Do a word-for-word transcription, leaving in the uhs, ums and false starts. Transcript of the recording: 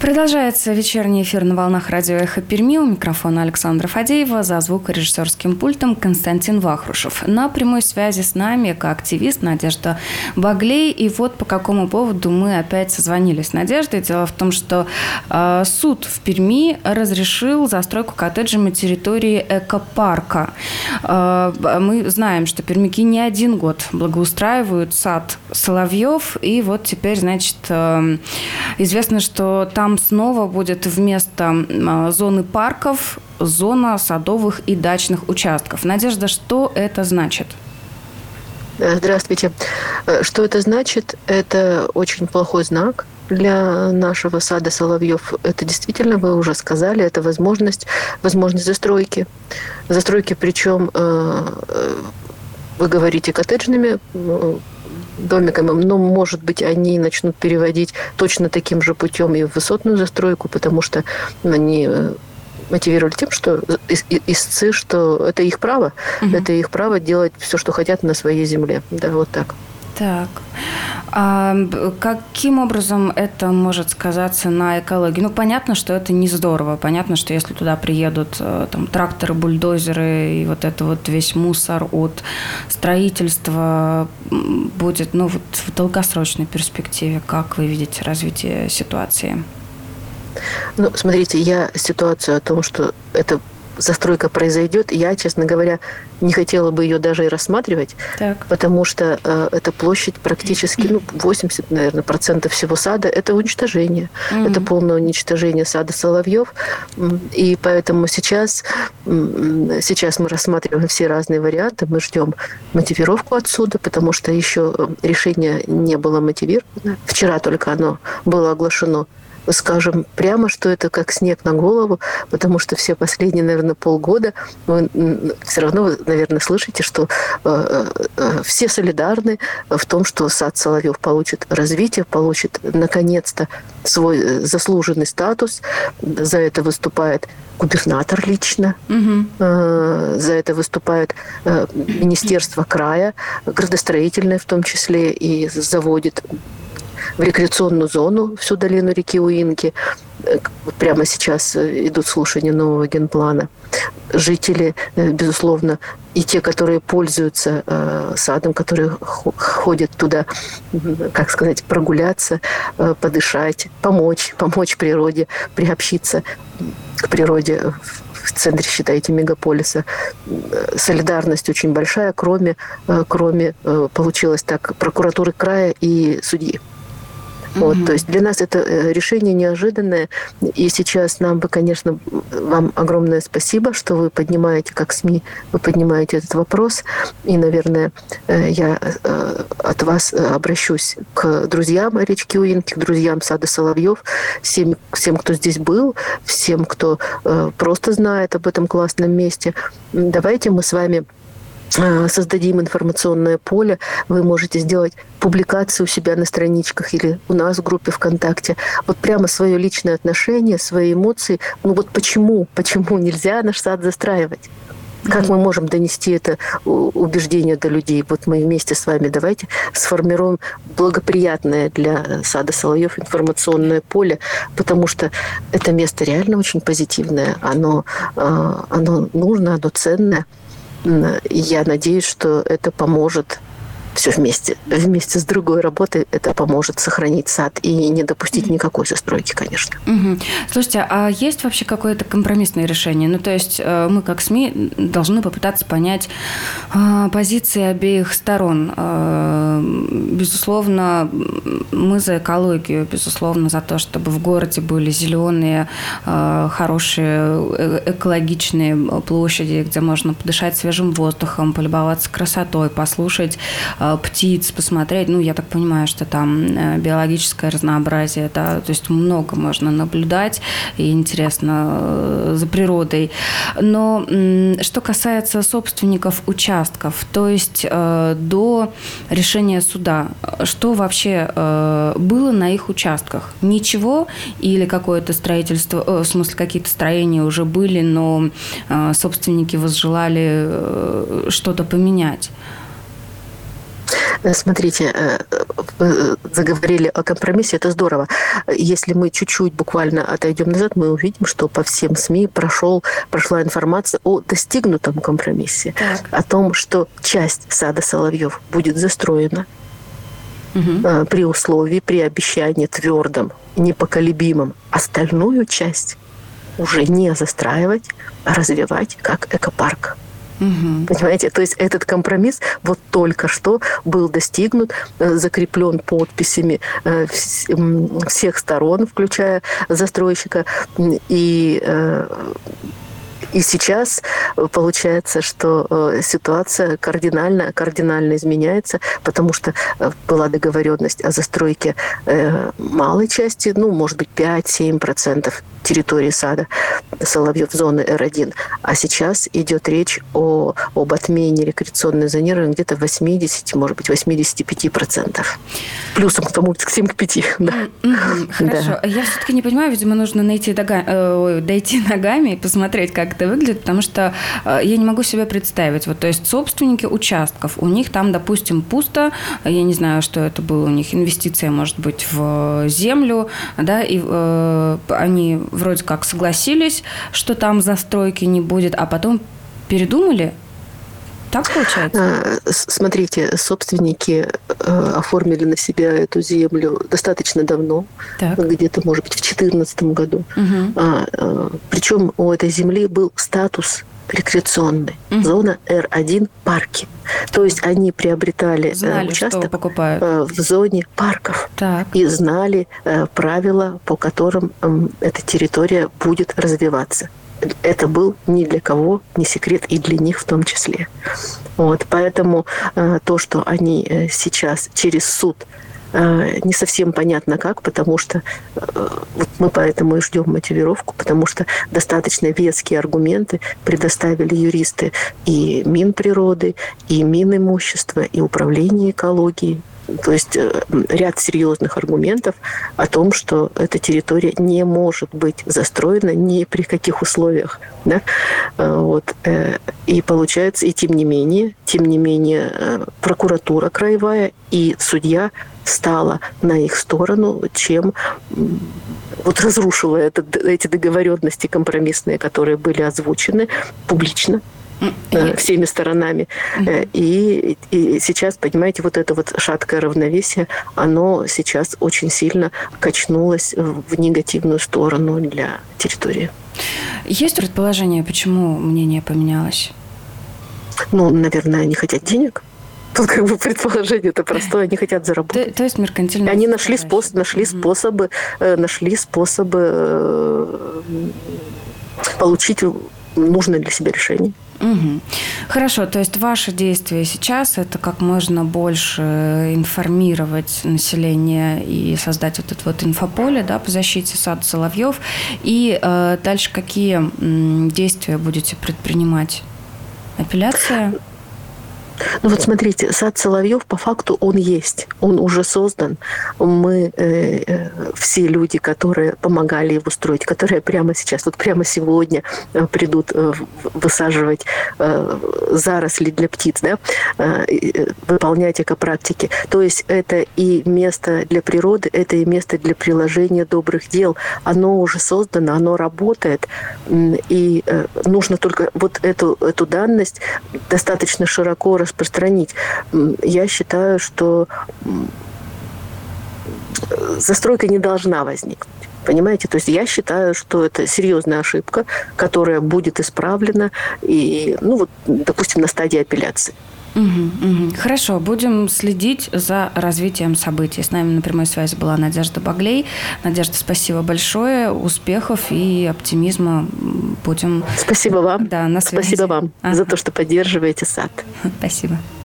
Продолжается вечерний эфир на волнах радио «Эхо Перми». У микрофона Александра Фадеева, за звукорежиссерским пультом Константин Вахрушев. На прямой связи с нами экоактивист Надежда Баглей. И вот по какому поводу мы опять созвонились с Надеждой. Дело в том, что э, суд в Перми разрешил застройку коттеджей на территории экопарка. Э, мы знаем, что пермяки не один год благоустраивают сад Соловьев. И вот теперь, значит, э, известно, что там Там снова будет вместо зоны парков зона садовых и дачных участков. Надежда, что это значит? Здравствуйте. Что это значит? Это очень плохой знак для нашего сада Соловьев. Это действительно, вы уже сказали, это возможность, возможность застройки. Застройки, причем, вы говорите, коттеджными домиками, но, может быть, они начнут переводить точно таким же путем и в высотную застройку, потому что они мотивировали тем, что истцы, что это их право, угу. это их право делать все, что хотят на своей земле. Да, вот так. Так. А каким образом это может сказаться на экологии? Ну, понятно, что это не здорово. Понятно, что если туда приедут там, тракторы, бульдозеры и вот это вот весь мусор от строительства будет, ну, вот в долгосрочной перспективе. Как вы видите развитие ситуации? Ну, смотрите, я ситуацию о том, что это застройка произойдет, я, честно говоря, не хотела бы ее даже и рассматривать, так. потому что э, эта площадь практически, ну, восемьдесят, наверное, процентов всего сада – это уничтожение. Mm-hmm. Это полное уничтожение сада Соловьев. И поэтому сейчас, сейчас мы рассматриваем все разные варианты, мы ждем мотивировку отсюда, потому что еще решение не было мотивировано. Вчера только оно было оглашено. Скажем прямо, что это как снег на голову, потому что все последние, наверное, полгода вы все равно, вы, наверное, слышите, что э, э, все солидарны в том, что сад Соловьев получит развитие, получит, наконец-то, свой заслуженный статус. За это выступает губернатор лично, угу. э, за это выступает э, Министерство края, градостроительное в том числе, и заводит в рекреационную зону всю долину реки Уинки. Прямо сейчас идут слушания нового генплана. Жители, безусловно, и те, которые пользуются э, садом, которые ходят туда, как сказать, прогуляться, э, подышать, помочь, помочь природе, приобщиться к природе в центре, считайте, мегаполиса. Солидарность очень большая, кроме, кроме получилось так, прокуратуры края и судьи. Вот, mm-hmm. То есть для нас это решение неожиданное. И сейчас нам бы, конечно, вам огромное спасибо, что вы поднимаете, как СМИ, вы поднимаете этот вопрос. И, наверное, я от вас обращусь к друзьям речки Уинки, к друзьям сада Соловьев, всем, всем, кто здесь был, всем, кто просто знает об этом классном месте. Давайте мы с вами создадим информационное поле. Вы можете сделать публикацию у себя на страничках или у нас в группе ВКонтакте. Вот прямо свое личное отношение, свои эмоции. Ну вот почему, почему нельзя наш сад застраивать? Как мы можем донести это убеждение до людей? Вот мы вместе с вами давайте сформируем благоприятное для сада Соловьев информационное поле, потому что это место реально очень позитивное. Оно, оно нужно, оно ценное. И я надеюсь, что это поможет все вместе. Вместе с другой работой это поможет сохранить сад и не допустить никакой застройки, конечно. Угу. Слушайте, а есть вообще какое-то компромиссное решение? Ну, то есть мы, как СМИ, должны попытаться понять позиции обеих сторон. Безусловно, мы за экологию, безусловно, за то, чтобы в городе были зеленые, хорошие, экологичные площади, где можно подышать свежим воздухом, полюбоваться красотой, послушать птиц, посмотреть. Ну, я так понимаю, что там биологическое разнообразие, да, то есть много можно наблюдать и интересно за природой. Но что касается собственников участков, то есть до решения суда, что вообще было на их участках? Ничего? Или какое-то строительство, в смысле, какие-то строения уже были, но собственники возжелали что-то поменять? Смотрите, вы заговорили о компромиссе, это здорово. Если мы чуть-чуть буквально отойдем назад, мы увидим, что по всем СМИ прошел, прошла информация о достигнутом компромиссе, так. о том, что часть сада Соловьев будет застроена угу. при условии, при обещании твердом, непоколебимом. Остальную часть уже не застраивать, а развивать как экопарк. Угу. Понимаете, то есть этот компромисс вот только что был достигнут, закреплен подписями всех сторон, включая застройщика, и И сейчас получается, что ситуация кардинально, кардинально изменяется, потому что была договоренность о застройке малой части, ну, может быть, пять-семь процентов территории сада Соловьев зоны Эр один. А сейчас идет речь о, об отмене рекреационной зонирования где-то восемьдесят, может быть, восемьдесят пять процентов. Плюсом к тому, к семь к пяти. Да. Mm-hmm. Хорошо. Да. Я все-таки не понимаю, видимо, нужно найти дога... э, дойти ногами и посмотреть, как это выглядит, потому что э, я не могу себе представить. Вот, то есть собственники участков, у них там, допустим, пусто, я не знаю, что это было у них, инвестиция, может быть, в землю, да, и э, они вроде как согласились, что там застройки не будет, а потом передумали. Так получается? Смотрите, собственники оформили на себя эту землю достаточно давно, так. где-то, может быть, в две тысячи четырнадцатом году. Угу. А, причем у этой земли был статус рекреационный. Угу. Зона Эр один парки. То есть они приобретали знали, участок в зоне парков. Так. И знали правила, по которым эта территория будет развиваться. Это был ни для кого не секрет, и для них в том числе. Вот, поэтому э, то, что они э, сейчас через суд, э, не совсем понятно как, потому что э, вот мы поэтому и ждем мотивировку, потому что достаточно веские аргументы предоставили юристы и Минприроды, и Минимущества, и Управление экологии. То есть ряд серьезных аргументов о том, что эта территория не может быть застроена ни при каких условиях. Да? Вот. И получается, и тем не менее, тем не менее, прокуратура краевая и судья стала на их сторону, чем вот разрушила это, эти договоренности компромиссные, которые были озвучены публично всеми сторонами. Mm-hmm. И, и сейчас, понимаете, вот это вот шаткое равновесие, оно сейчас очень сильно качнулось в негативную сторону для территории. Есть предположение, почему мнение поменялось? Ну, наверное, они хотят денег. Тут как бы предположение-то простое, они хотят заработать. То, то есть меркантильная. Они нашли, способ, нашли mm-hmm. способы, нашли способы получить нужное для себя решение. Угу. Хорошо, то есть ваши действия сейчас – это как можно больше информировать население и создать вот это вот инфополе, да, по защите сада Соловьев. И э, дальше какие м, действия будете предпринимать? Апелляция? Ну вот смотрите, сад Соловьев по факту он есть, он уже создан. Мы э, все люди, которые помогали его строить, которые прямо сейчас, вот прямо сегодня придут э, высаживать э, заросли для птиц, да, э, выполнять экопрактики. То есть это и место для природы, это и место для приложения добрых дел. Оно уже создано, оно работает, и э, нужно только вот эту, эту данность достаточно широко распространить. Я считаю, что застройка не должна возникнуть. Понимаете? То есть я считаю, что это серьезная ошибка, которая будет исправлена, и, ну вот, допустим, на стадии апелляции. Угу, угу. Хорошо, будем следить за развитием событий. С нами на прямой связи была Надежда Баглей. Надежда, спасибо большое, успехов и оптимизма. Будем... Спасибо вам. Да, на связи. Спасибо вам ага. за то, что поддерживаете сад. Спасибо.